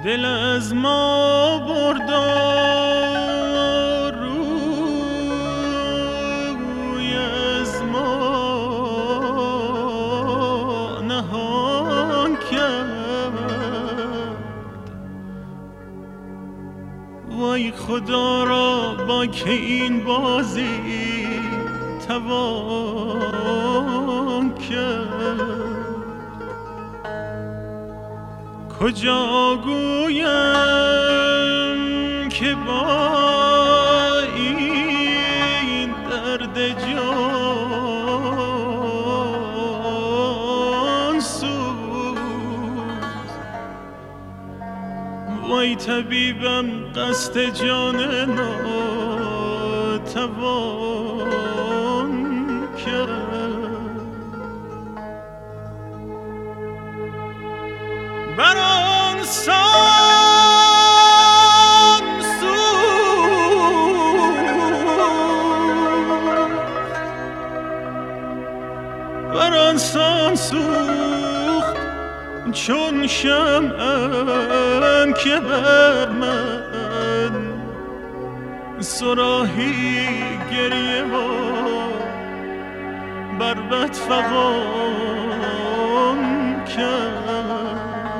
دل از ما بردار روی از ما نهان کرد. وای خدا را با که این بازی توان کرد. کجا گویم که با این درد جان سوز. وای طبیبم قصد جان ناتوان کرد. بر آن سان سوخت چون شمعم که بر من صراحی گریه و بر بد فغان کرد.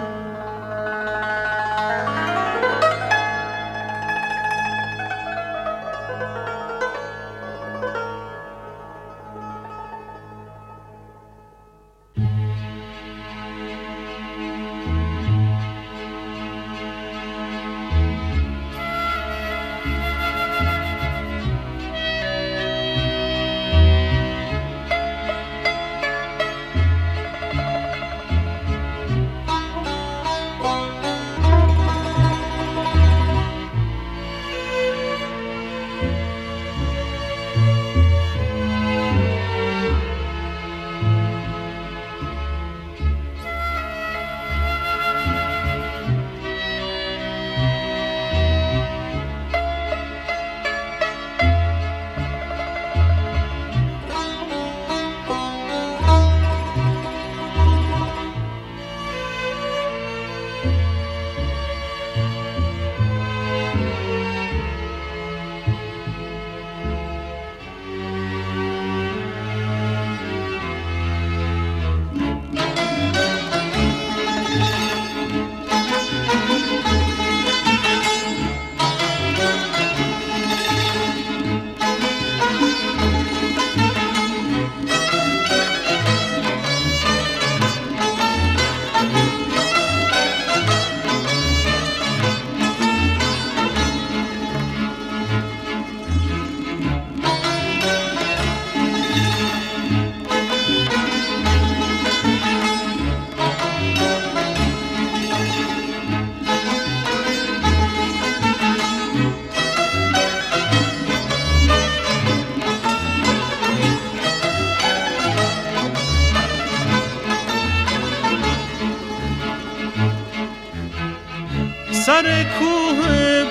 سر کوه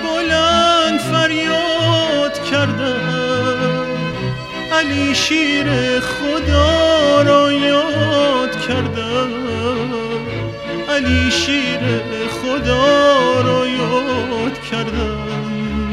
بلند فریاد کردم، علی شیر خدا را یاد کردم، علی شیر خدا را یاد کردم،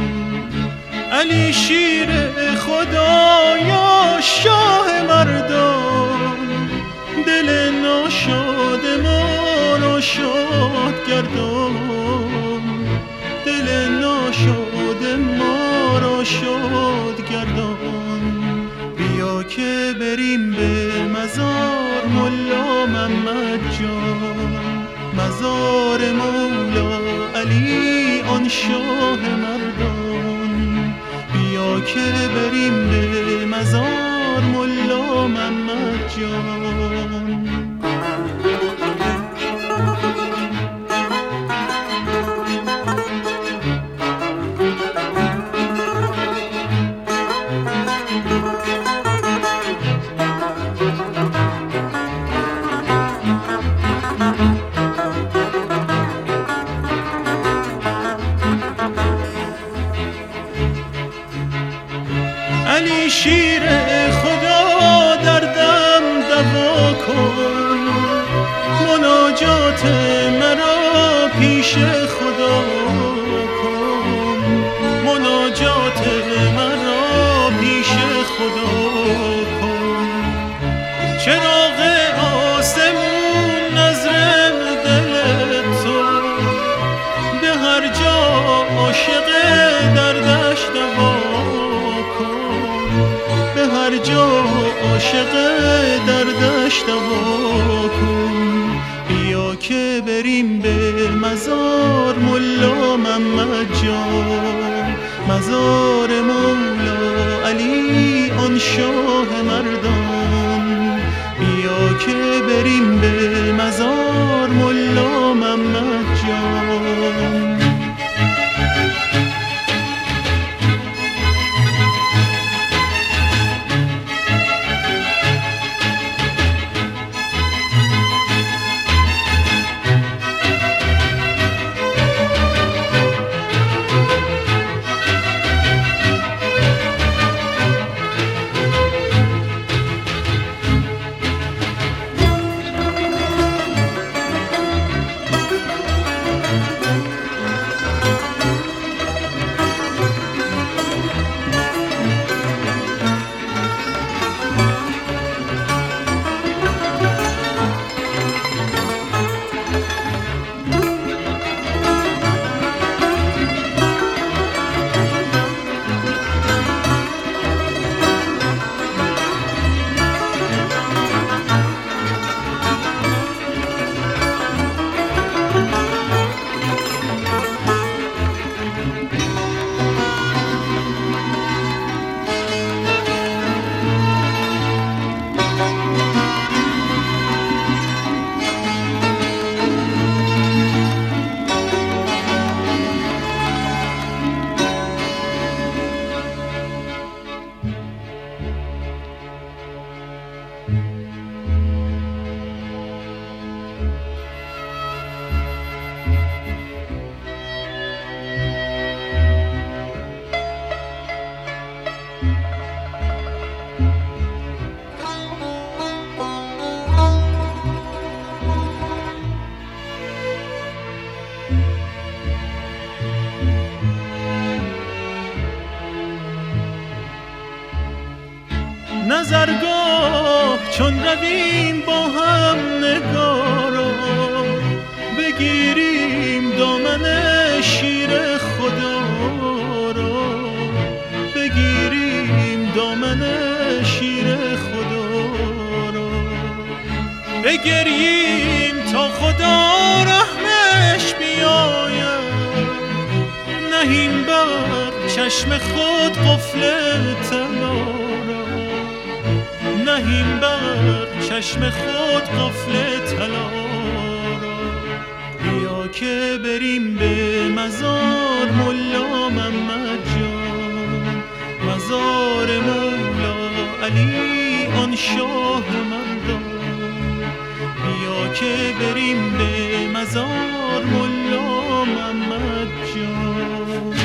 علی شیر خدا یا شاه مردان، دل ناشاد ما را شاد گردان، دل ناشاد ما را شاد گردان. بیا که بریم به مزار ملا محمد جان، مزار مولا علی آن شاه مردان. بیا که بریم به مزار ملا محمد جان. علی شیر خدا دردم دوا کن، مناجات مرا پیش خدا عاشق دردش دوا کن. بیا که بریم به مزار ملا محمد جان، مزار مولا علی آن شاه مردان. بیا که بریم به مزار ملا محمد جان. نظرگاه چون رویم با هم نگارا، بگیریم دامن شیر خدا را، بگیریم دامن شیر خدا را، بگریم تا خدا رحمش بیاید، نهیم بر چشم خود قفل طلا، نهیم بر چشم خود قفل طلا را. بیا که بریم به مزار ملا محمد جان، مزار مولا علی آن شاه مردان. بیا که بریم به مزار ملا محمد جان.